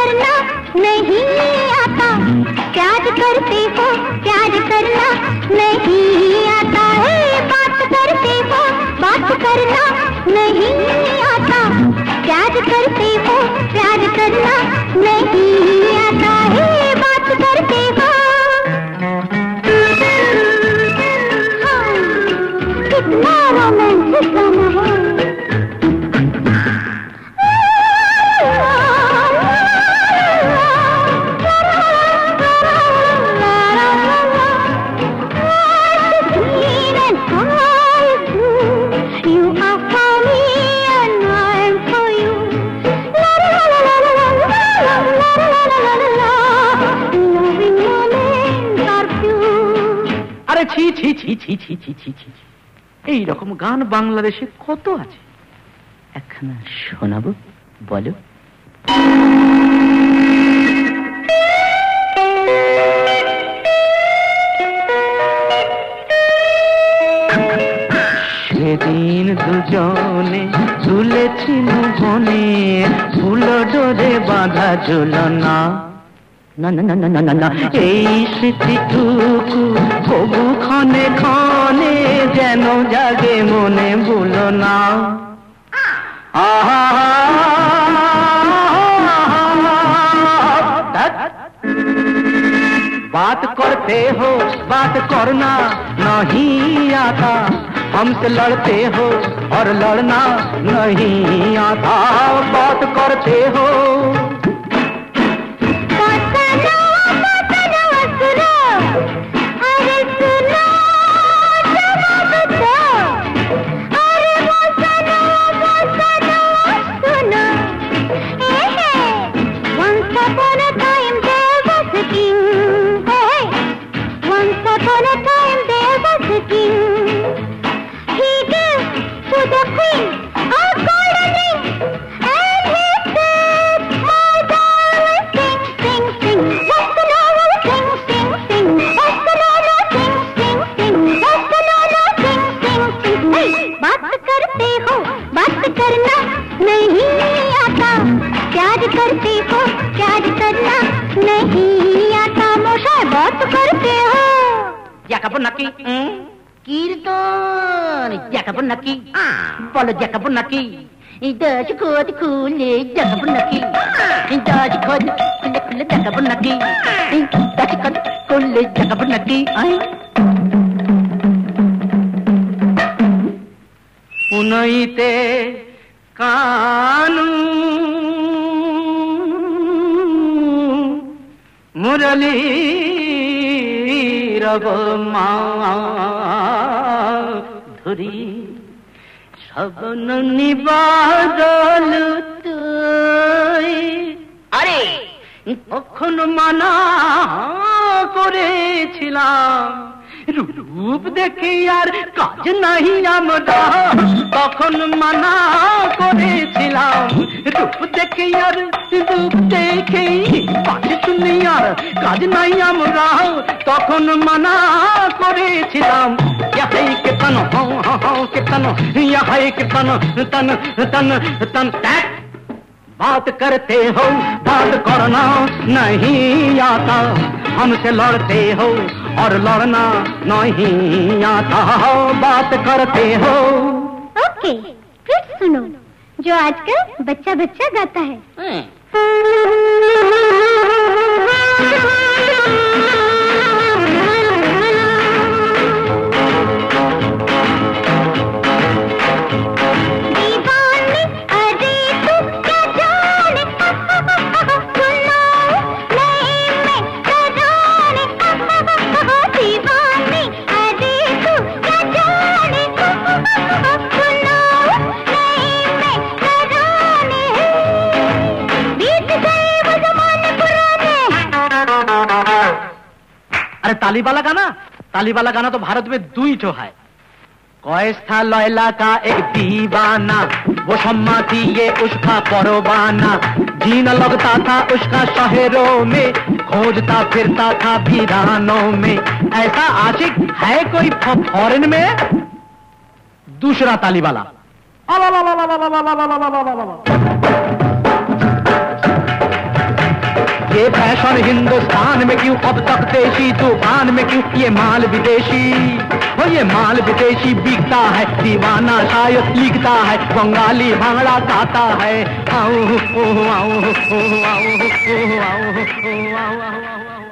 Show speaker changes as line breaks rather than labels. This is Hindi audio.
करना नहीं आता, प्यार करते हो प्यार करना नहीं आता है, बात करते हो बात करना नहीं आता, प्यार करते हो प्यार करना नहीं आता है, बात करते हो। हाँ, कितना रोमांटिक गाना है।
ছি ছি ছি ছি ছি ছি ছি ছি, এই রকম গান বাংলাদেশে কত আছে, একখানা শোনাবো বলো। সেদিন দুজনে তুলেছিল বনে, ফুল ডোরে বাঁধা ঝুলনা, না না না না না না, এই স্মৃতিটুকু কবু ক্ষণে ক্ষণে যেন জাগে মনে, ভুলো না। बात करते हो बात करना नहीं आता, हमसे लड़ते हो और लड़ना नहीं आता, बात करते हो।
करते हो प्यार करना नहीं आता, मोशाय बात करते हो।
जाकाबो नाकी कीर्तन, जाकाबो नाकी बोलो, जाकाबो नाकी दाज खोद खुले, जाकाबो नाकी दाज खोद खुले खुले, जाकाबो नाकी दाज खोद खुले, जाकाबो नाकी। उनईते कानू मुरली रब माधुरी सबन निबादल তুই। আরে কখন মানা করেছিলাম, রূপ দেখে আর কাজ নাই আমরা, তখন মানা করেছিলাম, রূপ দেখে আর রূপ দেখে পাশে শুনি আর কাজ নাই আমরা, তখন মানা করেছিলাম। ইয়াহাই কীর্তন হও হও কীর্তন, ইয়াহাই কীর্তন তন তন তন। बात करते हो बात करना नहीं आता, हमसे लड़ते हो और लड़ना नहीं आता, बात करते हो।
ओके, फिर सुनो जो आजकल बच्चा बच्चा गाता है।
अरे तालीबाला गाना, तालीबाला गाना तो भारत में दुई ठो है। कैस था लैला का एक दीवाना, वो शम्मा थी ये उसका परवाना, जीना लगता था उसका शहरों में, खोजता फिरता था वीरानों में। ऐसा आशिक है कोई फॉरेन में? दूसरा तालीबाला, ये फैशन हिंदुस्तान में क्यों, अब तक देशी तूफान में क्यों, ये माल विदेशी, ओ ये माल विदेशी बिकता है, दीवाना शायद लिखता है, बंगाली भांगड़ा गाता है। आओ आओ आओ आओ आओ आओ आओ आओ आओ आओ।